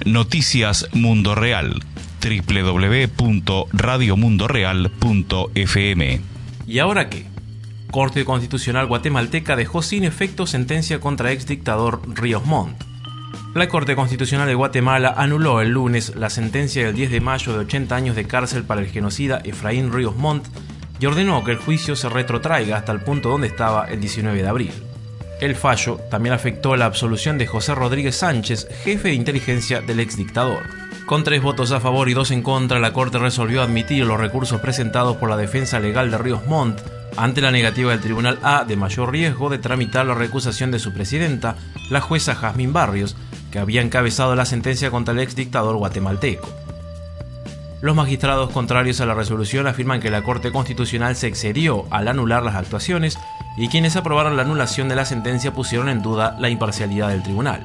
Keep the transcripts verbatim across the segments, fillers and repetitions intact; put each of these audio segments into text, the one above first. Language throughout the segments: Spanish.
Noticias Mundo Real, doble u doble u doble u punto radio mundo real punto f m. ¿Y ahora qué? Corte Constitucional guatemalteca dejó sin efecto sentencia contra exdictador Ríos Montt. La Corte Constitucional de Guatemala anuló el lunes la sentencia del diez de mayo de ochenta años de cárcel para el genocida Efraín Ríos Montt y ordenó que el juicio se retrotraiga hasta el punto donde estaba el diecinueve de abril. El fallo también afectó la absolución de José Rodríguez Sánchez, jefe de inteligencia del exdictador. Con tres votos a favor y dos en contra, la Corte resolvió admitir los recursos presentados por la defensa legal de Ríos Montt ante la negativa del Tribunal A de mayor riesgo de tramitar la recusación de su presidenta, la jueza Jazmín Barrios, que había encabezado la sentencia contra el exdictador guatemalteco. Los magistrados contrarios a la resolución afirman que la Corte Constitucional se excedió al anular las actuaciones y quienes aprobaron la anulación de la sentencia pusieron en duda la imparcialidad del tribunal.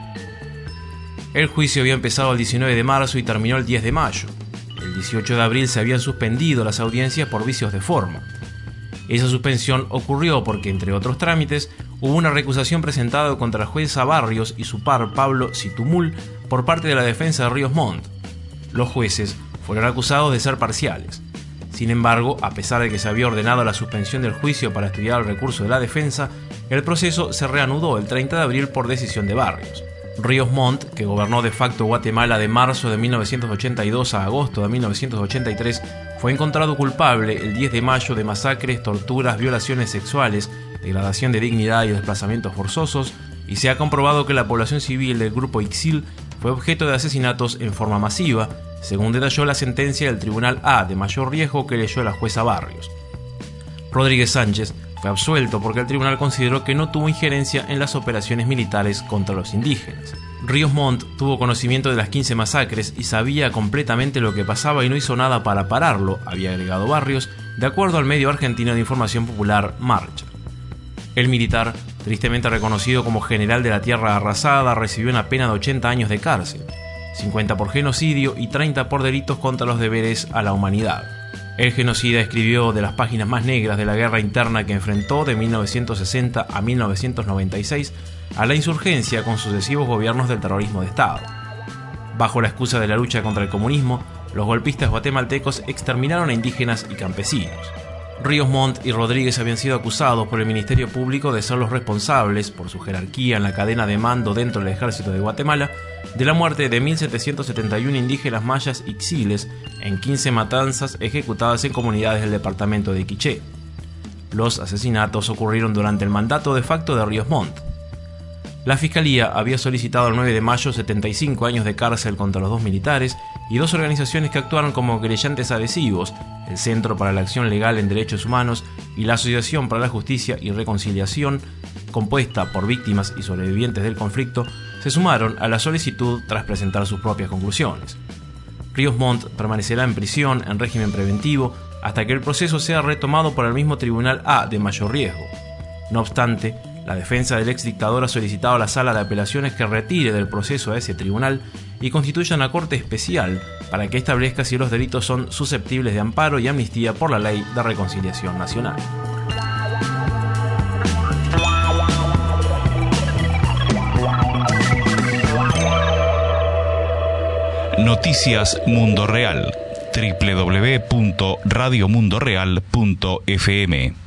El juicio había empezado el diecinueve de marzo y terminó el diez de mayo. El dieciocho de abril se habían suspendido las audiencias por vicios de forma. Esa suspensión ocurrió porque, entre otros trámites, hubo una recusación presentada contra la jueza Barrios y su par Pablo Situmul por parte de la defensa de Ríos Montt. Los jueces fueron acusados de ser parciales. Sin embargo, a pesar de que se había ordenado la suspensión del juicio para estudiar el recurso de la defensa, el proceso se reanudó el treinta de abril por decisión de Barrios. Ríos Montt, que gobernó de facto Guatemala de marzo de mil novecientos ochenta y dos a agosto de mil novecientos ochenta y tres, fue encontrado culpable el diez de mayo de masacres, torturas, violaciones sexuales, degradación de dignidad y desplazamientos forzosos, y se ha comprobado que la población civil del grupo Ixil fue objeto de asesinatos en forma masiva, según detalló la sentencia del Tribunal A de mayor riesgo que leyó la jueza Barrios. Rodríguez Sánchez fue absuelto porque el tribunal consideró que no tuvo injerencia en las operaciones militares contra los indígenas. Ríos Montt tuvo conocimiento de las quince masacres y sabía completamente lo que pasaba y no hizo nada para pararlo, había agregado Barrios, de acuerdo al medio argentino de información popular Marcha. El militar, tristemente reconocido como general de la tierra arrasada, recibió una pena de ochenta años de cárcel, cincuenta por genocidio y treinta por delitos contra los deberes a la humanidad. El genocida escribió de las páginas más negras de la guerra interna que enfrentó de mil novecientos sesenta a mil novecientos noventa y seis a la insurgencia con sucesivos gobiernos del terrorismo de Estado. Bajo la excusa de la lucha contra el comunismo, los golpistas guatemaltecos exterminaron a indígenas y campesinos. Ríos Montt y Rodríguez habían sido acusados por el Ministerio Público de ser los responsables, por su jerarquía en la cadena de mando dentro del ejército de Guatemala, de la muerte de mil setecientos setenta y uno indígenas mayas ixiles en quince matanzas ejecutadas en comunidades del departamento de Quiché. Los asesinatos ocurrieron durante el mandato de facto de Ríos Montt. La Fiscalía había solicitado el nueve de mayo setenta y cinco años de cárcel contra los dos militares y dos organizaciones que actuaron como querellantes adhesivos, el Centro para la Acción Legal en Derechos Humanos y la Asociación para la Justicia y Reconciliación, compuesta por víctimas y sobrevivientes del conflicto, se sumaron a la solicitud tras presentar sus propias conclusiones. Ríos Montt permanecerá en prisión en régimen preventivo hasta que el proceso sea retomado por el mismo Tribunal A de mayor riesgo. No obstante, la defensa del exdictador ha solicitado a la Sala de Apelaciones que retire del proceso a ese tribunal y constituya una corte especial para que establezca si los delitos son susceptibles de amparo y amnistía por la Ley de Reconciliación Nacional. Noticias Mundo Real, doble u doble u doble u punto radio mundo real punto f m.